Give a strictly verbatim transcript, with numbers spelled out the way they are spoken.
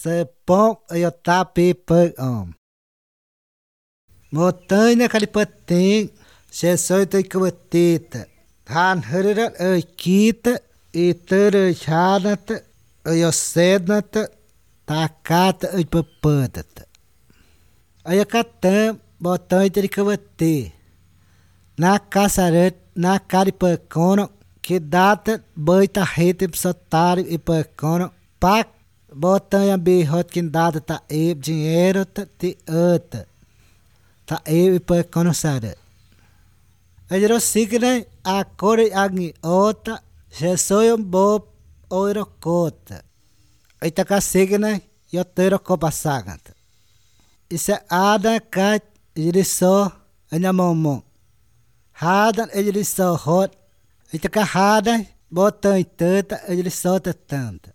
se pão eu tapi per om. Montanha calipatim, se soi tei kawatita. Han hurirat oi kita, e tere chanata, oi osednata, takata oi papadata. Oi katam, montanha tei kawati. Na casaret, na caripacono, que data boita rete psotari e pacono, pak, montanha bihot que data ta e dinheiro ta ti ata. Ta e pacono sara. Ajero signe a kore agni ota, se soyom bob oiro kota. Ita ka signe yo tero kopasaganta. Isa ada kat iriso anyamomong. Hadan ele só hot, ita ka hadan botan tanta ele só tanta.